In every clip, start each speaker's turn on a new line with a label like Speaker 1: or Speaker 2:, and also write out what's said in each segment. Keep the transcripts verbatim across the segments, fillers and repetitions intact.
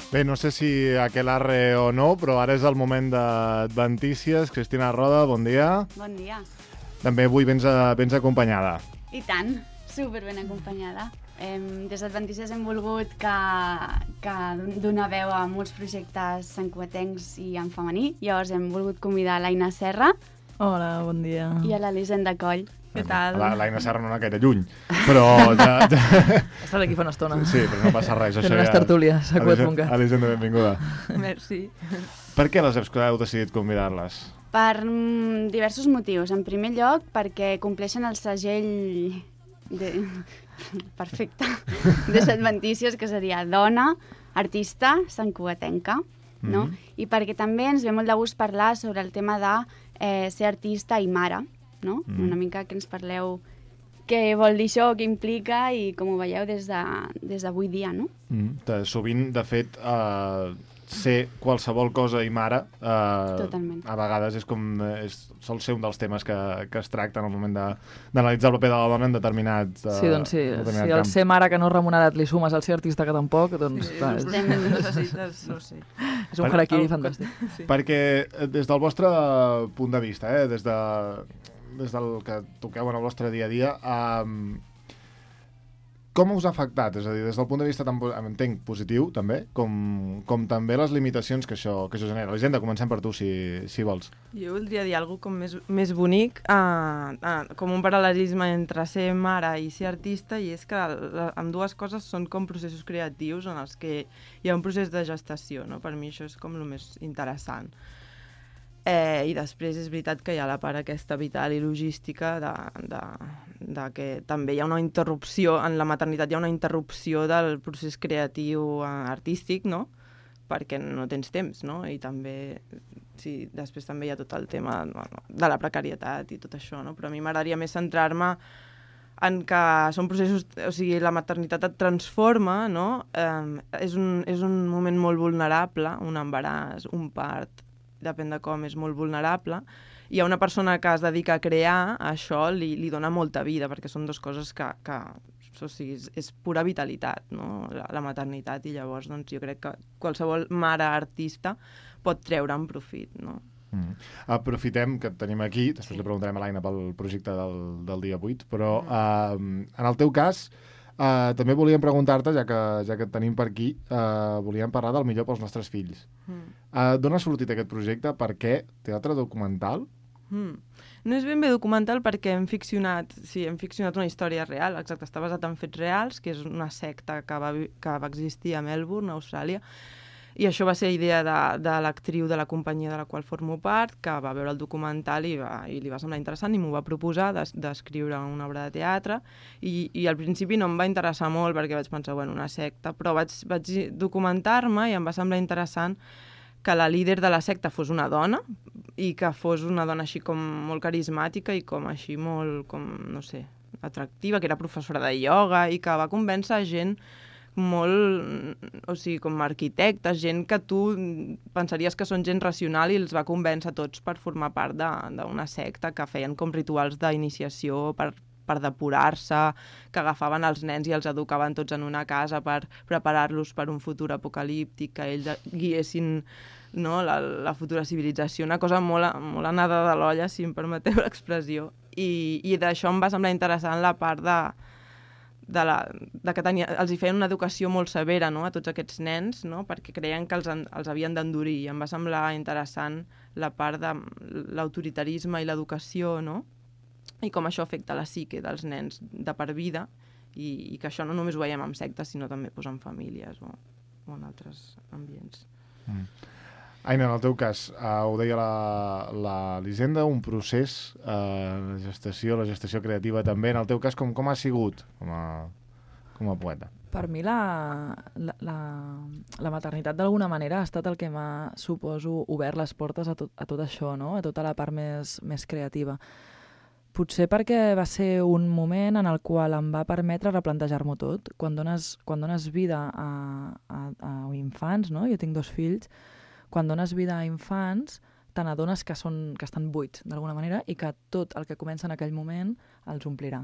Speaker 1: Bé, no sé si aquelarre o no, però ara és el moment d'adventícies. Cristina Roda, bon dia.
Speaker 2: Bon dia.
Speaker 1: També avui vens, a, vens acompanyada.
Speaker 2: I tant, super ben acompanyada. Eh, des d'Adventícies hem volgut que, que donar veu a molts projectes santcugatencs i en femení. Llavors hem volgut convidar l'Aina Serra.
Speaker 3: Hola, bon dia.
Speaker 2: I a l'Elisenda Coll.
Speaker 3: Què tal?
Speaker 1: L'Aina Serra no anava gaire lluny, però... Ja, ja...
Speaker 3: Estàs aquí fa una estona.
Speaker 1: Sí, però no passa res.
Speaker 3: Fent unes tertúlies a Cuet punt cat.
Speaker 1: Elisenda, benvinguda.
Speaker 3: Merci.
Speaker 1: Per què les heu decidit convidar-les?
Speaker 2: Per mm, diversos motius. En primer lloc, perquè compleixen el segell de... perfecte des d'Adventícies, que seria dona, artista, santcugatenca, no? Mm-hmm. I perquè també ens ve molt de gust parlar sobre el tema de eh, ser artista i mare, no? Mm. Una mica que ens parleu què vol dir això, què implica i com ho veieu des de, des d'avui dia, no?
Speaker 1: Mm. De, sovint, de fet, eh, ser qualsevol cosa i mare eh, a vegades és com, és, sol ser un dels temes que, que es tracta en el moment d'analitzar el paper de la dona en determinat eh,
Speaker 3: Sí, doncs sí,
Speaker 1: determinat
Speaker 3: si el ser mare que no remunerat li sumes al ser artista que tampoc, doncs...
Speaker 4: Sí,
Speaker 3: clar,
Speaker 4: és,
Speaker 3: és...
Speaker 4: necessites, no sé.
Speaker 3: És un harakiri fantàstic.
Speaker 1: Sí. Perquè des del vostre punt de vista, eh, des, de, des del que toqueu en el vostre dia a dia, eh, com us ha afectat? És a dir, des del punt de vista, tan, entenc, positiu, també, com, com també les limitacions que això, que això genera. Elisenda, comencem per tu, si, si vols.
Speaker 4: Jo voldria dir alguna cosa com més, més bonic, uh, uh, com un paral·lelisme entre ser mare i ser artista, i és que la, amb dues coses són com processos creatius en els que hi ha un procés de gestació, no? Per mi això és com el més interessant. Eh, I després és veritat que hi ha la part aquesta vital i logística de, de, de que també hi ha una interrupció, en la maternitat hi ha una interrupció del procés creatiu eh, artístic, no? Perquè no tens temps, no? I també, sí, després també hi ha tot el tema bueno, de la precarietat i tot això, no? Però a mi m'agradaria més centrar-me en que són processos, o sigui, la maternitat et transforma, no? Eh, és, un, és un moment molt vulnerable, un embaràs, un part, depèn de com, és molt vulnerable, i a una persona que es dedica a crear, això li, li dona molta vida, perquè són dues coses que, que o sigui, és, és pura vitalitat, no? la, la maternitat, i llavors doncs, jo crec que qualsevol mare artista pot treure en profit, no?
Speaker 1: Mm. Aprofitem que et tenim aquí, després sí. li preguntarem a l'Aina pel projecte del, del dia vuit, però mm. uh, en el teu cas Uh, també volíem preguntar-te, ja que, ja que et tenim per aquí, uh, volíem parlar del millor pels nostres fills. Mm. Uh, D'on ha sortit aquest projecte? Per què? Teatre documental?
Speaker 4: Mm. No és ben bé documental perquè hem ficcionat, sí, hem ficcionat una història real, exacte, està basat en fets reals, que és una secta que va, que va existir a Melbourne, a Austràlia, i això va ser idea de, de l'actriu de la companyia de la qual formo part, que va veure el documental i, va, i li va semblar interessant i m'ho va proposar d'escriure de, una obra de teatre, i, i al principi no em va interessar molt perquè vaig pensar, bueno, una secta, però vaig, vaig documentar-me i em va semblar interessant que la líder de la secta fos una dona i que fos una dona així com molt carismàtica i com així molt, com, no sé, atractiva, que era professora de ioga i que va convèncer gent molt, o sigui, com arquitectes, gent que tu pensaries que són gent racional i els va convèncer tots per formar part d'una secta que feien com rituals d'iniciació per, per depurar-se, que agafaven els nens i els educaven tots en una casa per preparar-los per un futur apocalíptic, que ells guiessin, no, la, la futura civilització, una cosa molt, molt anada de l'olla, si em permeteu l'expressió. I, i d'això em va semblar interessant la part de De la, de que tenia, els hi feien una educació molt severa, no?, a tots aquests nens, no?, perquè creien que els, els havien d'endurir, i em va semblar interessant la part de l'autoritarisme i l'educació, no?, i com això afecta la psique dels nens de per vida, i, i que això no només ho veiem en sectes, sinó també pues, en famílies o, o en altres ambients.
Speaker 1: Mm. Aina, en el teu cas, uh, ho deia l'Elisenda, un procés, uh, la gestació, la gestació creativa també. En el teu cas, com, com ha sigut com a, com a poeta?
Speaker 3: Per mi la, la, la, la maternitat d'alguna manera ha estat el que m'ha, suposo, obert les portes a tot, a tot això, no? A tota la part més, més creativa. Potser perquè va ser un moment en el qual em va permetre replantejar-m'ho tot. Quan dones, quan dones vida a, a, a infants, no? Jo tinc dos fills. Quan dones vida a infants, te n'adones que, són, que estan buits, d'alguna manera, i que tot el que comença en aquell moment els omplirà.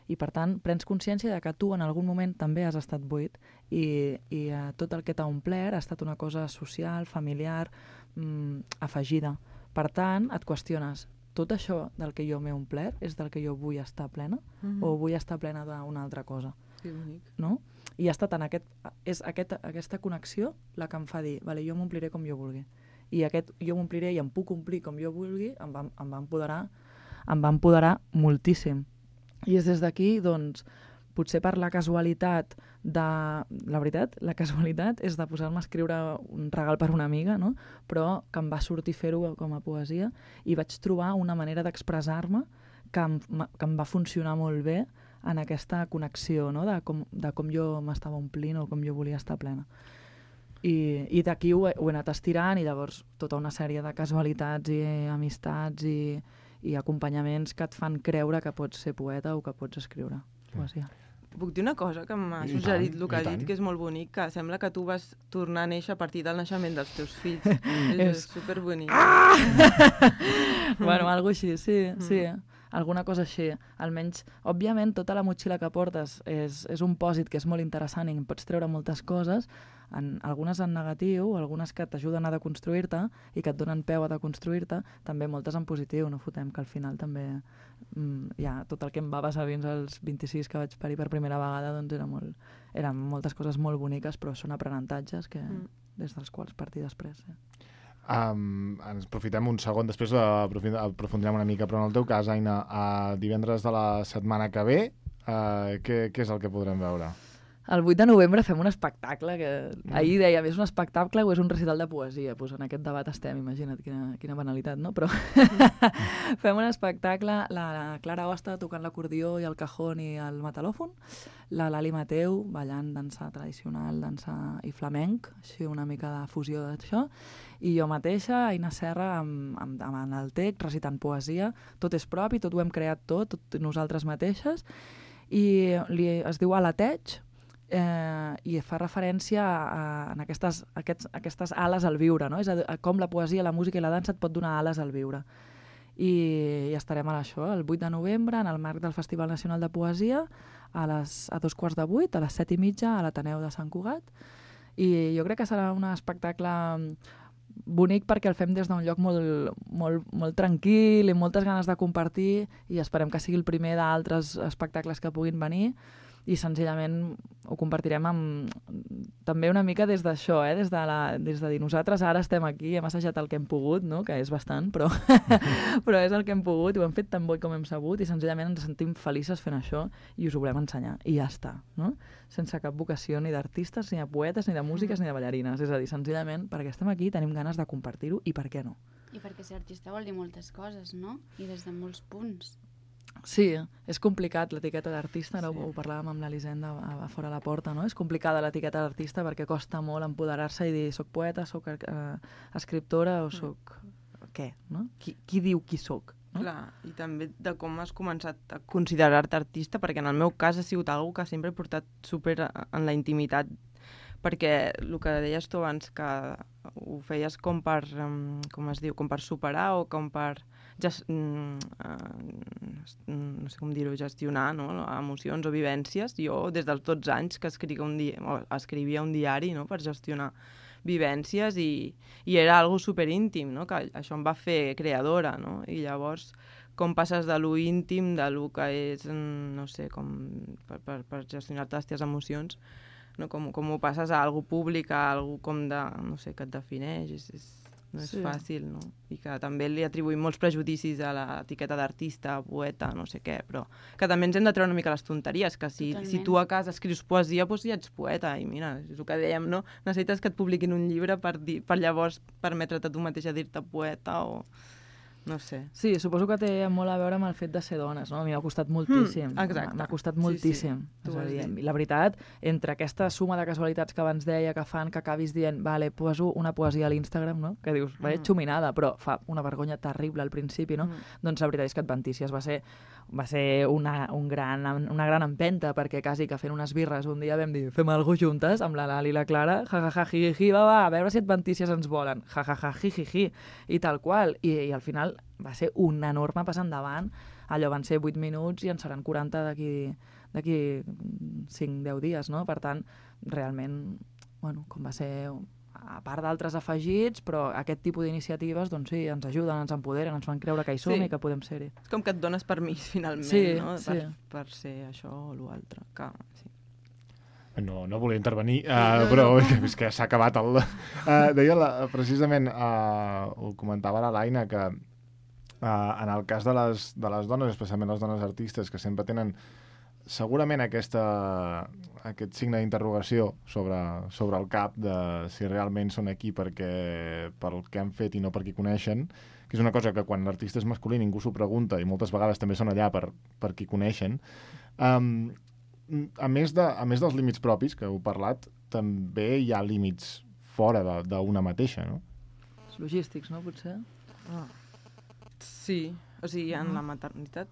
Speaker 3: I per tant, prens consciència de que tu en algun moment també has estat buit i, i eh, tot el que t'ha omplert ha estat una cosa social, familiar, mm, afegida. Per tant, et qüestiones, tot això del que jo m'he omplert és del que jo vull estar plena mm-hmm. o vull estar plena d'una altra cosa?
Speaker 4: Que bonic.
Speaker 3: No? I ha estat en aquest, és aquest, aquesta connexió la que em fa dir, vale, jo m'ompliré com jo vulgui. I aquest jo m'ompliré i em puc omplir com jo vulgui, em va, em va empoderar, em va empoderar moltíssim. I és des d'aquí, doncs, potser per la casualitat de... La veritat, la casualitat és de posar-me a escriure un regal per una amiga, no? Però que em va sortir fer-ho com a poesia i vaig trobar una manera d'expressar-me que, em, que em va funcionar molt bé en aquesta connexió, no? de, com, de com jo m'estava omplint o com jo volia estar plena. I, i d'aquí ho, he, ho he anat estirant i llavors tota una sèrie de casualitats i amistats i, i acompanyaments que et fan creure que pots ser poeta o que pots escriure poesia.
Speaker 4: Puc dir una cosa que m'ha
Speaker 1: I
Speaker 4: suggerit
Speaker 1: tant,
Speaker 4: el que ha
Speaker 1: i tant.
Speaker 4: dit, que és molt bonic, que sembla que tu vas tornar a néixer a partir del naixement dels teus fills. és, és superbonic.
Speaker 3: Ah! Bueno, algo així, sí, sí. Alguna cosa així. Almenys, òbviament, tota la motxilla que portes és, és un pòsit que és molt interessant i en pots treure moltes coses, en, algunes en negatiu, algunes que t'ajuden a deconstruir-te i que et donen peu a deconstruir-te, també moltes en positiu, no fotem, que al final també mm, ja, tot el que em va passar fins als vint-i-sis que vaig parir per primera vegada, doncs era molt, eren moltes coses molt boniques, però són aprenentatges que, mm. des dels quals partir després. Sí.
Speaker 1: Um, ens aprofitem un segon, després aprofundirem una mica, però en el teu cas, Aina, uh, divendres de la setmana que ve, uh, què, què és el que podrem veure?
Speaker 3: El vuit de novembre fem un espectacle, que ahir dèiem, és un espectacle o és un recital de poesia? Pues en aquest debat estem, imagina't, quina, quina banalitat, no? Però fem un espectacle, la, la Clara Hosta tocant l'acordió i el cajón i el metalòfon, la Lali Mateu ballant dansa tradicional, dansa i flamenc, així una mica de fusió d'això, i jo mateixa, Aina Serra, amb, amb, amb el text, recitant poesia, tot és propi, tot ho hem creat tot, tot nosaltres mateixes, i li, es diu Alateig, Eh, i fa referència a, a, a aquestes, aquests, aquestes ales al viure, no? És a, a com la poesia, la música i la dansa et pot donar ales al viure. I, i estarem a això, el vuit de novembre, en el marc del Festival Nacional de Poesia, a, les, a dos quarts de vuit, a les set i mitja, a l'Ateneu de Sant Cugat. I jo crec que serà un espectacle bonic perquè el fem des d'un lloc molt, molt, molt tranquil i moltes ganes de compartir, i esperem que sigui el primer d'altres espectacles que puguin venir, i senzillament ho compartirem amb, també una mica des d'això, eh? des, de la, des de dir nosaltres ara estem aquí, hem assajat el que hem pogut, no? Que és bastant, però, però és el que hem pogut, ho hem fet tan bo com hem sabut i senzillament ens sentim felices fent això i us ho volem ensenyar, i ja està, no? Sense cap vocació ni d'artistes, ni de poetes, ni de músiques, ni de ballarines, és a dir, senzillament perquè estem aquí tenim ganes de compartir-ho i per què no?
Speaker 2: I perquè ser artista vol dir moltes coses, no? I des de molts punts.
Speaker 3: Sí, és complicat l'etiqueta d'artista, ara sí. Ho parlàvem amb l'Elisenda a, a fora la porta, no? És complicada l'etiqueta d'artista perquè costa molt empoderar-se i dir soc poeta, soc eh, escriptora o soc... Què, no? Qui, qui diu qui soc? No?
Speaker 4: Clar, i també de com has començat a considerar-te artista, perquè en el meu cas ha sigut algo que sempre he portat super en la intimitat, perquè el que deies tu abans, que ho feies com per, com es diu, com per superar o com per... Gest, mm, uh, no sé com dir-ho, gestionar, no? Emocions o vivències. Jo, des dels dotze anys que escrivia un, di escrivia un diari, no? Per gestionar vivències i, i era algo superíntim, no? Que això em va fer creadora, no? I llavors, com passes de lo íntim, de lo que és, no sé, com per, per, per gestionar-te les teves emocions, no? Com, com ho passes a algo públic, a algo com de, no sé, que et defineix, és, és no és sí. fàcil, no? I que també li atribuïm molts prejudicis a l'etiqueta d'artista, poeta, no sé què, però que també ens hem de treure una mica les tonteries, que si, si tu a casa escrius poesia, doncs ja ets poeta, i mira, és el que dèiem, no? Necessites que et publiquin un llibre per, dir, per llavors permetre't a tu mateixa dir-te poeta o... no sé.
Speaker 3: Sí, suposo que té molt a veure amb el fet de ser dones, no? A mi m'ha costat moltíssim.
Speaker 4: Mm, exacte.
Speaker 3: M'ha costat moltíssim. Sí, sí. És a dir, la veritat, entre aquesta suma de casualitats que abans deia que fan que acabis dient, vale, poso una poesia a l'Instagram, no? Que dius, vaig mm. xuminada, però fa una vergonya terrible al principi, no? Mm. Doncs la veritat és que Adventícies va ser, va ser una, un gran, una gran empenta, perquè quasi que fent unes birres un dia vam dir, fem alguna cosa juntes, amb la Lali i la Clara, jajaja, jijiji, va, va, a veure si Adventícies ens volen, jajaja, jijiji, i tal qual. I, i al final va ser un enorme pas endavant allò van ser vuit minuts i en seran quaranta d'aquí d'aquí cinc deu dies, no? Per tant, realment, bueno, com va ser a part d'altres afegits, però aquest tipus d'iniciatives, doncs sí, ens ajuden, ens empoderen, ens fan creure que hi som
Speaker 4: Sí.
Speaker 3: i que podem ser-hi.
Speaker 4: És com que et dones permís, finalment,
Speaker 3: Sí,
Speaker 4: no?
Speaker 3: sí.
Speaker 4: Per, per ser això o l'altre. Que, sí.
Speaker 1: No, no volia intervenir, uh, però és que s'ha acabat el... Uh, deia, la, precisament, uh, ho comentava la Laina, que uh, en el cas de les, de les dones, especialment les dones artistes, que sempre tenen segurament aquesta, aquest signe d'interrogació sobre, sobre el cap de si realment són aquí perquè, pel que han fet i no per qui coneixen, que és una cosa que quan l'artista és masculí ningú s'ho pregunta i moltes vegades també són allà per, per qui coneixen. Um, a, més de, a més dels límits propis, que heu parlat, també hi ha límits fora d'una mateixa, no?
Speaker 3: Els logístics, no, potser?
Speaker 4: Ah. Sí, o sigui, en la maternitat.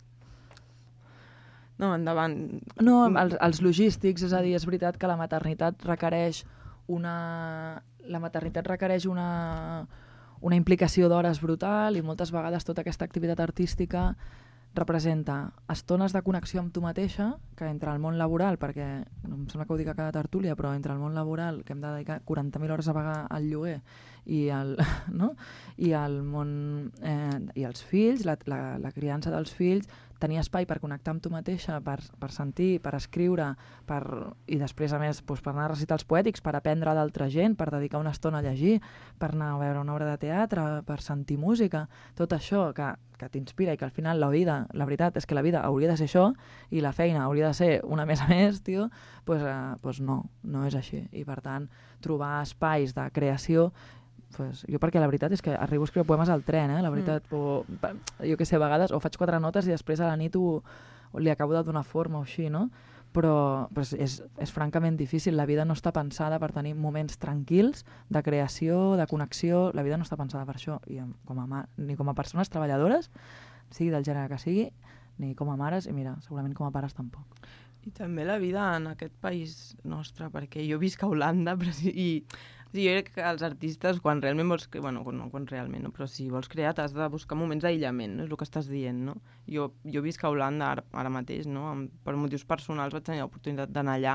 Speaker 4: No, endavant.
Speaker 3: No, els, els logístics, és a dir, és veritat que la maternitat requereix una... La maternitat requereix una, una implicació d'hores brutal i moltes vegades tota aquesta activitat artística representa estones de connexió amb tu mateixa, que entre el món laboral, perquè em sembla que ho dic a cada tertúlia, però entre el món laboral, que hem de dedicar quaranta mil hores a pagar al lloguer, i el, no? I el món, eh, i els fills, la, la, la criança dels fills, tenir espai per connectar amb tu mateixa, per, per sentir, per escriure, per, i després, a més, doncs, per anar a recitals poètics, per aprendre d'altra gent, per dedicar una estona a llegir, per anar a veure una obra de teatre, per sentir música, tot això que, que t'inspira i que al final la vida, la veritat és que la vida hauria de ser això i la feina hauria de ser una més a més, tio, doncs eh, pues no, no és així. I per tant, trobar espais de creació, pues, jo perquè la veritat és que arribo a escriure poemes al tren, eh? La veritat, mm. o, jo que sé, a vegades, o faig quatre notes i després a la nit ho, li acabo de donar forma o així, no? Però, però és, és francament difícil, la vida no està pensada per tenir moments tranquils de creació, de connexió, la vida no està pensada per això, i com a ma ni com a persones treballadores, sigui del gènere que sigui, ni com a mares, i mira, segurament com a pares tampoc.
Speaker 4: I també la vida en aquest país nostre, perquè jo visc a Holanda, però sí, i sí, jo crec que els artistes, quan realment vols... Bueno, no, quan realment, no, però si vols crear t'has de buscar moments d'aïllament, no? És el que estàs dient, no? Jo, jo visc a Holanda ara, ara mateix, no? Per motius personals vaig tenir l'oportunitat d'anar allà.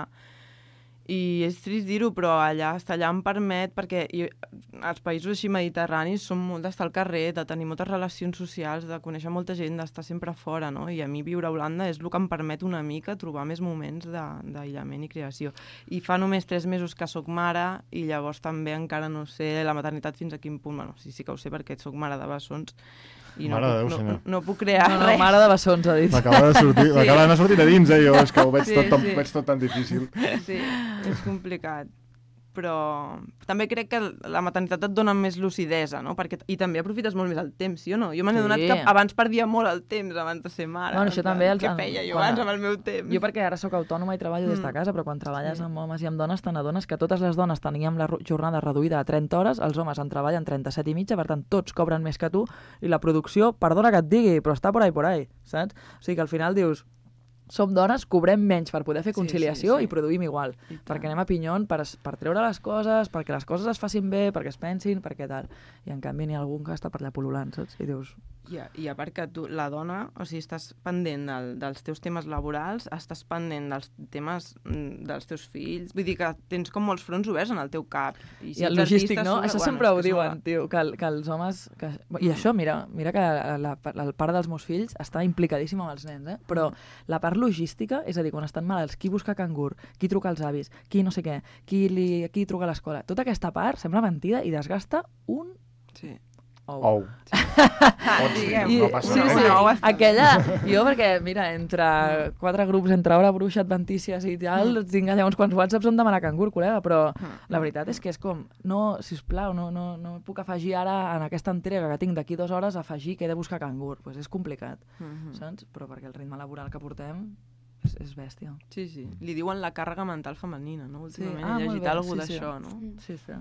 Speaker 4: I és trist dir-ho, però allà, estar allà em permet, perquè jo, els països així mediterranis són molt d'estar al carrer, de tenir moltes relacions socials, de conèixer molta gent, d'estar sempre fora, no? I a mi viure a Holanda és el que em permet una mica trobar més moments d'aïllament i creació. I fa només tres mesos que sóc mare i llavors també encara no sé la maternitat fins a quin punt. Bueno, sí, sí que ho sé perquè sóc mare de bessons i no,
Speaker 1: Mare de
Speaker 4: puc,
Speaker 1: Déu,
Speaker 4: no,
Speaker 1: senyor.
Speaker 4: no, no puc crear
Speaker 3: No, no,
Speaker 4: res.
Speaker 3: mare de bessons, ha dit.
Speaker 1: M'acaba de sortir,
Speaker 4: Sí.
Speaker 1: m'acaba de sortir de dins, eh, jo, és que ho veig,
Speaker 4: Sí,
Speaker 1: tot, tan,
Speaker 4: sí.
Speaker 1: veig tot tan difícil.
Speaker 4: Sí, és complicat. Però també crec que la maternitat et dona més lucidesa, no? Perquè, i també aprofites molt més el temps, sí o no? Jo me n'he
Speaker 3: Sí.
Speaker 4: donat que abans perdia molt el temps abans de ser mare.
Speaker 3: Bueno, això
Speaker 4: En plan,
Speaker 3: també els-
Speaker 4: Què feia jo
Speaker 3: quan-
Speaker 4: abans amb el meu temps?
Speaker 3: Jo perquè ara sóc autònoma i treballo des de
Speaker 4: Mm.
Speaker 3: casa, però quan treballes
Speaker 4: Sí.
Speaker 3: amb homes i amb dones te n'adones que totes les dones teníem la ru- jornada reduïda a trenta hores, els homes en treballen trenta-set i mitja, per tant tots cobren més que tu i la producció, perdona que et digui, però està por ahí, por ahí, saps? O sigui que al final dius, som dones, cobrem menys per poder fer
Speaker 4: Sí,
Speaker 3: conciliació
Speaker 4: sí, sí.
Speaker 3: i produïm igual,
Speaker 4: I tant.
Speaker 3: perquè anem a pinyon per, es- per treure les coses, perquè les coses es facin bé, perquè es pensin, perquè tal. I en canvi n'hi ha algun que està per allà pol·lulant, saps? I dius,
Speaker 4: I a, I a part que tu, la dona, o sigui, estàs pendent del, dels teus temes laborals, estàs pendent dels temes mm, dels teus fills, vull dir que tens com molts fronts oberts en el teu cap.
Speaker 3: I
Speaker 4: si
Speaker 3: el
Speaker 4: ets
Speaker 3: logístic,
Speaker 4: artista,
Speaker 3: no?
Speaker 4: sobre-
Speaker 3: Això
Speaker 4: bueno,
Speaker 3: sempre
Speaker 4: és
Speaker 3: ho
Speaker 4: que
Speaker 3: diuen,
Speaker 4: sobre-
Speaker 3: tio, que, el- que els homes... Que... I això, mira, mira que la, la, la part dels meus fills està implicadíssima amb els nens, eh? Però la part logística, és a dir, quan estan malalts, qui busca cangur, qui truca als avis, qui no sé què, qui, li, qui truca a l'escola, tota aquesta part sembla mentida i desgasta un
Speaker 4: Sí.
Speaker 3: ou.
Speaker 1: Ou. Ou, sí,
Speaker 4: Diguem.
Speaker 1: no, no passa
Speaker 3: sí,
Speaker 1: res.
Speaker 3: sí,
Speaker 4: Una ou està
Speaker 3: aquella, jo perquè, mira, entre quatre grups, entre hora bruixa, adventícies i tal, tinc allà uns quants whatsapps on demanar cangur, col·lega, però la veritat és que és com, no, sisplau, no, no, no puc afegir ara en aquesta entrega que tinc d'aquí dues hores, afegir que he de buscar cangur, pues és complicat,
Speaker 4: Mhm.
Speaker 3: saps? Però perquè el ritme laboral que portem és, és bèstia.
Speaker 4: Sí, sí. Li diuen la càrrega mental femenina, no? Últimament
Speaker 3: Ah,
Speaker 4: he
Speaker 3: molt
Speaker 4: llegit
Speaker 3: bé,
Speaker 4: alguna
Speaker 3: sí, sí.
Speaker 4: d'això, no?
Speaker 3: Sí, sí.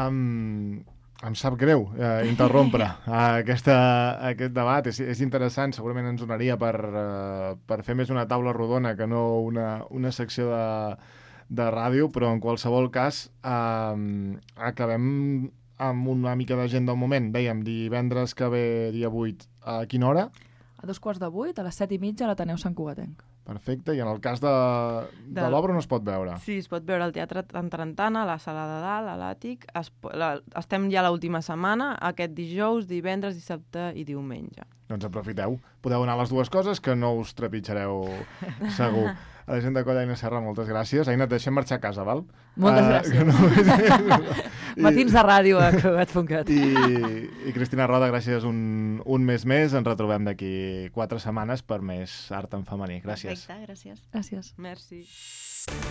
Speaker 1: Um, em sap greu eh, interrompre aquesta, aquest debat. És, és interessant, segurament ens donaria per, uh, per fer més una taula rodona que no una, una secció de, de ràdio, però en qualsevol cas um, acabem amb una mica d'agenda del moment. Dèiem, divendres que ve, dia vuit, a quina hora?
Speaker 3: a dos quarts de vuit, a les set i mitja, a l'Ateneu Sant Cugatenc.
Speaker 1: Perfecte, i en el cas de, de,
Speaker 4: De-
Speaker 1: l'obra no es pot veure.
Speaker 4: Sí, es pot veure al Teatre en Tarantana, a la Sala de Dalt, a l'Àtic. Es po- la- Estem ja a l'última setmana, aquest dijous, divendres, dissabte i diumenge.
Speaker 1: Doncs aprofiteu. Podeu anar a les dues coses, que no us trepitjareu segur. A la gent de Colla, Aina Serra, moltes gràcies. Aina, et deixem marxar a casa, val?
Speaker 3: Moltes
Speaker 1: Ah,
Speaker 3: gràcies.
Speaker 1: que no... I-
Speaker 3: Matins de ràdio a Cugat punt cat.
Speaker 1: I, I Cristina Roda, gràcies un, un mes més. Ens retrobem d'aquí quatre setmanes per més art en femení. Gràcies.
Speaker 2: Perfecte, gràcies.
Speaker 3: Gràcies.
Speaker 4: Merci.